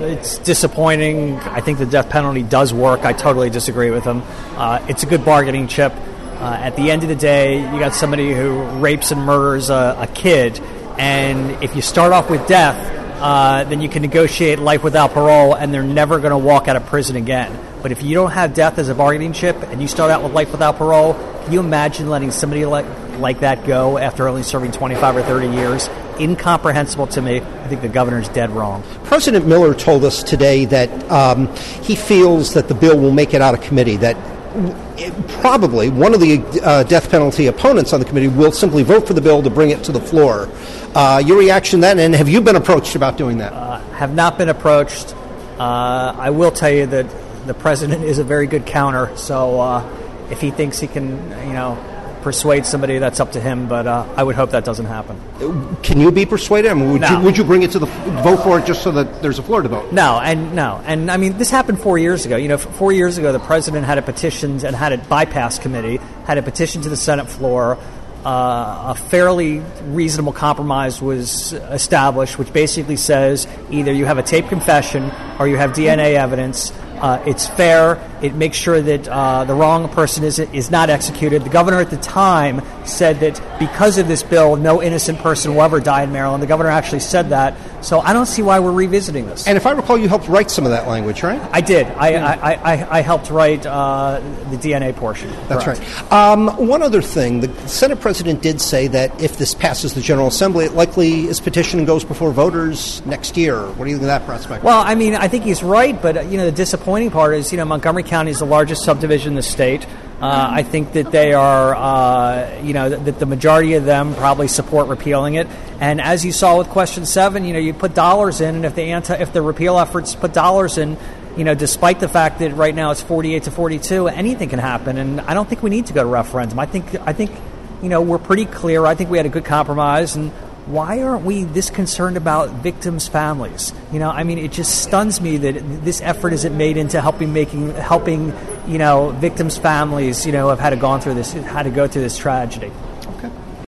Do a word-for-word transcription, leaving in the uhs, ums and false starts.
it's disappointing. I think the death penalty does work. I totally disagree with him. Uh, it's a good bargaining chip. Uh, at the end of the day, you got somebody who rapes and murders a, a kid, and if you start off with death, uh, then you can negotiate life without parole, and they're never going to walk out of prison again. But if you don't have death as a bargaining chip, and you start out with life without parole, can you imagine letting somebody like, like that go after only serving twenty-five or thirty years? Incomprehensible to me. I think the governor's dead wrong. President Miller told us today that um, he feels that the bill will make it out of committee, that it, probably one of the uh, death penalty opponents on the committee will simply vote for the bill to bring it to the floor. Uh, your reaction to that, and have you been approached about doing that? Uh, have not been approached. Uh, I will tell you that the president is a very good counter, so uh, if he thinks he can, you know, persuade somebody, that's up to him, but uh, I would hope that doesn't happen. Can you be persuaded? I mean, would, no. you, would you bring it to the vote for it just so that there's a floor to vote? No, and no, and I mean, this happened four years ago. You know, four years ago, the president had a petition and had it bypass committee, had a petition to the Senate floor. Uh, a fairly reasonable compromise was established, which basically says either you have a taped confession or you have D N A evidence. Uh, it's fair. It makes sure that uh, the wrong person is is not executed. The governor at the time said that because of this bill, no innocent person will ever die in Maryland. The governor actually said that. So I don't see why we're revisiting this. And if I recall, you helped write some of that language, right? I did. I I, I, I helped write uh, the D N A portion. That's Correct. right. Um, one other thing. The Senate president did say that if this passes the General Assembly, it likely is petitioned and goes before voters next year. What do you think of that prospect? Well, I mean, I think he's right, but, uh, you know, the disappointing part is, you know, Montgomery County is the largest subdivision in the state. Uh, I think that they are, uh, you know, that the majority of them probably support repealing it. And as you saw with Question Seven, you know, you put dollars in, and if the anti, if the repeal efforts put dollars in, you know, despite the fact that right now it's forty-eight to forty-two, anything can happen. And I don't think we need to go to referendum. I think, I think, you know, we're pretty clear. I think we had a good compromise, and why aren't we this concerned about victims' families? You know, I mean, it just stuns me that this effort isn't made into helping making helping, you know, victims' families, you know, have had to gone through this, had to go through this tragedy.